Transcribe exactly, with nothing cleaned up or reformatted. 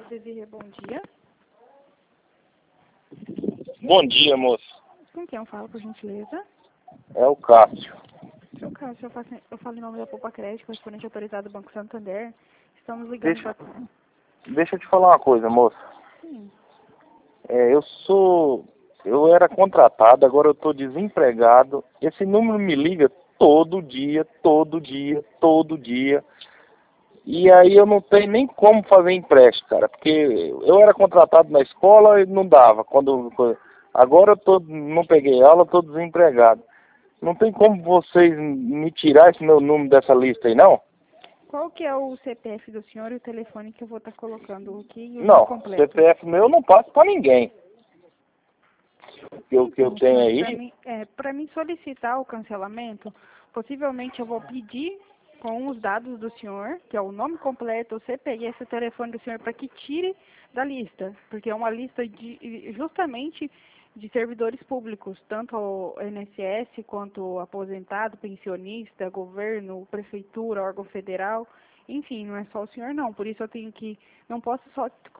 Desirê, bom dia. Bom dia, moço. Com quem eu falo, por gentileza? É o Cássio. Seu Cássio, eu, faço, eu falo em nome da Poupa Crédito, correspondente autorizado do Banco Santander. Estamos ligando Deixa, para... deixa eu te falar uma coisa, moço. Sim. É, eu sou... Eu era contratado, agora eu estou desempregado. Esse número me liga todo dia, todo dia, todo dia. E aí eu não tenho nem como fazer empréstimo, cara. Porque eu era contratado na escola e não dava. Quando, quando- agora eu tô, não peguei aula, estou desempregado. Não tem como vocês me tirar esse meu número dessa lista aí, não? Qual que é o C P F do senhor e o telefone que eu vou estar colocando aqui e o nome Não, completo? C P F meu eu não passo para ninguém. Que eu, que eu Então, tenho senhor, para aí, mim, é, para mim solicitar o cancelamento, possivelmente eu vou pedir com os dados do senhor, que é o nome completo, o C P F e o telefone do senhor, para que tire da lista, porque é uma lista de justamente de servidores públicos, tanto o I N S S quanto aposentado, pensionista, governo, prefeitura, órgão federal, enfim, não é só o senhor não, por isso eu tenho que, não posso só